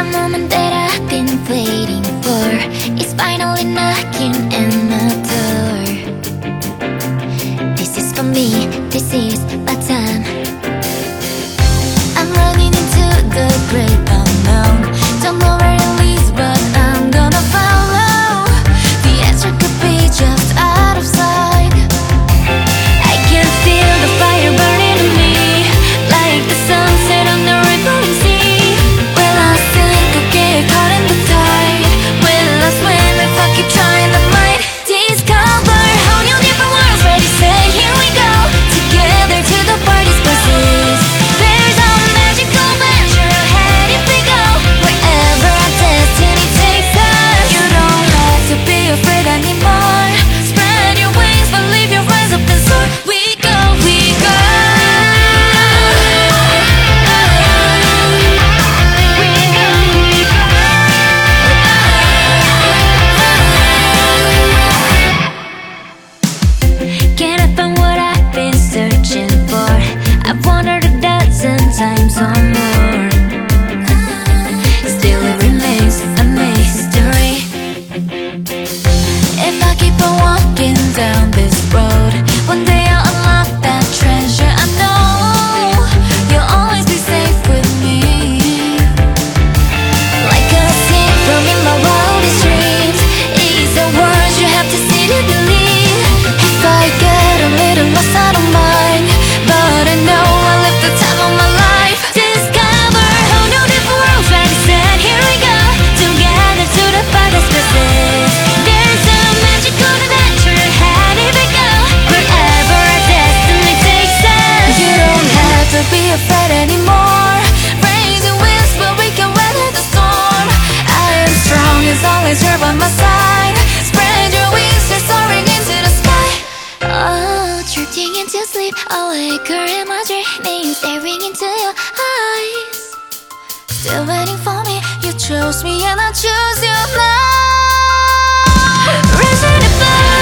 moment that I've been waiting for is finally knocking in the door. This is for me, this is my time. I'm running into the great unknown. Don't know where it leads, but I'm gonna follow. The answer could be just out of sight. I can feel the fire burning in me, like the sunset on the rippling sea. Will I sink or get caught in the tide? Will I swim if I keep trying? I might discover whole new different worlds. Ready, say, here we go, together to the farthest places. There's a magical venture ahead if we go wherever our destiny takes us. You don't have to be afraid anymore. Spread your wings, believe your rise up and soar. We go, we go. Can I find what I've been searching for? I've wandered a dozen times or more. Still it remains a mystery. If I keep on walking down this road, one day I'll unlock that treasure. I know you'll always be safe with me, like a scene from in my wildest dreams. These are words you have to see to believe. If I get a little lost, I don't mind, but I know I live the time of my life. Discover whole new different worlds. Ready, set, here we go, together to the farthest places. There's a magical adventure ahead if we go wherever our destiny takes us. You don't have to be afraid anymore. Raise your wings, but we can weather the storm. I am strong as always, you're by my side. Spread your wings, just soaring into the sky. Oh, drifting into sleep, awake or am I dreaming? Staring into your eyes, still waiting for me. You chose me and I choose you now. Rising above.